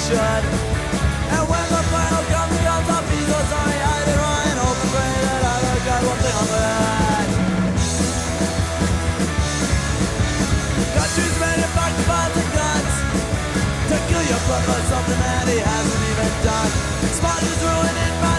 should. And when the final comes, I'll be so sorry. I did wrong and hope and pray that I look at one thing on that. Countries manufacture bombs and guns to kill your brother, something that he hasn't even done. Sponsors ruining my